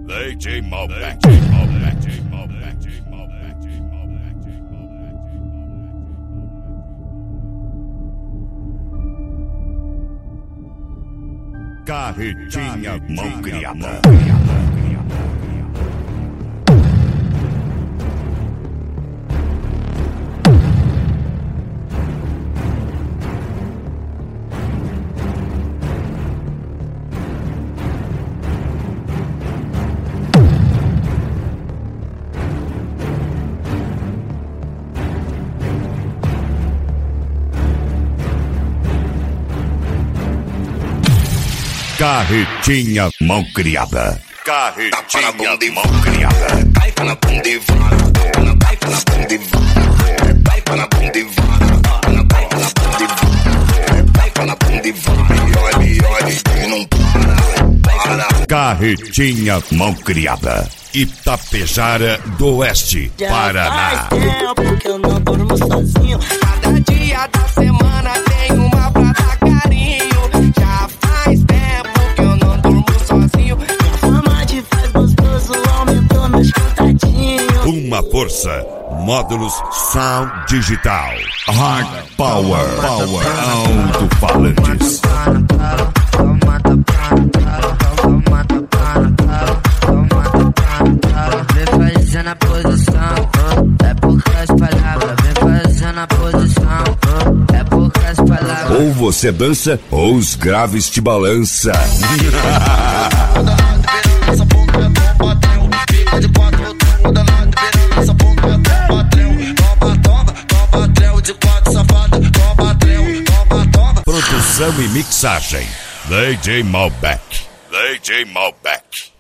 DJ Malbec. Carretinha Malcriada. Carretinha Malcriada. Carretinha Malcriada. Vai na bunda e vai na bunda e vai na bunda e vai na bunda e vai, olha e não para. Carretinha Malcriada. Itapejara do Oeste, Paraná. Faz tempo que eu não durmo sozinho. Cada dia da semana tem uma pra dar carinho. Já faz tempo que eu não durmo sozinho. Minha fama de faz gostoso aumentou meus contatinhos. Uma força. Módulos Sound Digital. Hard Power. Alto-falantes. Vem fazendo a posição, é poucas palavras. Vem fazendo a posição, é poucas palavras. Ou você dança, ou os graves te balança. Essa boca é tão patrão, fica de quatro, toda lado virando essa boca é tão patrão. Toma, patrão, de quatro safada, toma, patrão, toma. Produção e mixagem. DJ Malbec. DJ Malbec.